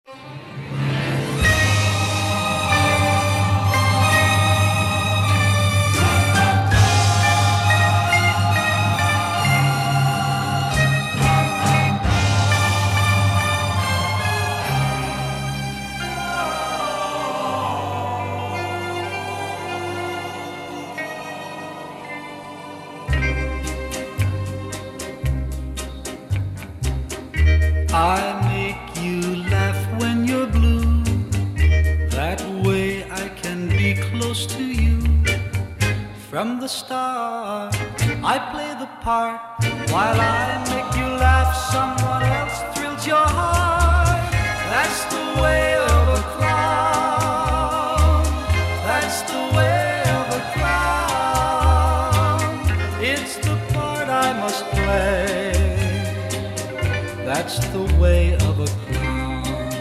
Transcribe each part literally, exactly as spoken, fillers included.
I make you laugh when you're blue. That way I can be close to you. From the start, I play the part. While I make you laugh, someone else thrills your heart. That's the way of a clown. That's the way of a clown. It's the part I must play. That's the way of a clown.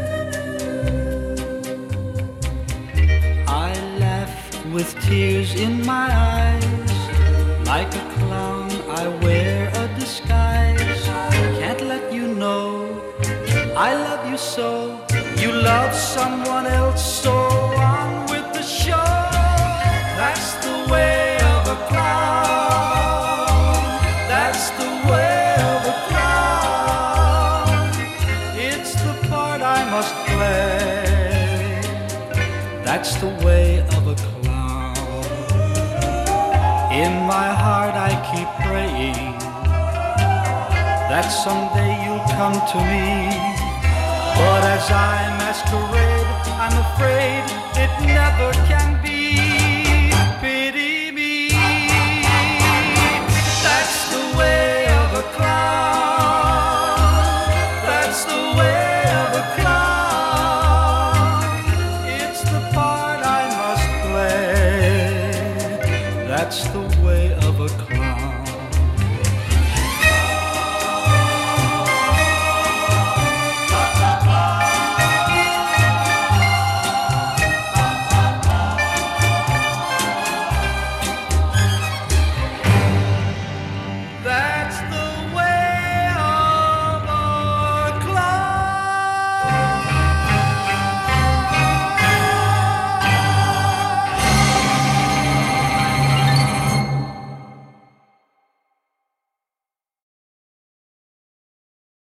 I laugh with tears in my eyes. Like a clown, I wear a disguise. Can't let you know I love you so. You love someone else, so on with the show. That's the way of a clown. That's the way of a clown. I must play. That's the way of a clown. In my heart I keep praying that someday you'll come to me. But as I masquerade, I'm afraid it never can be.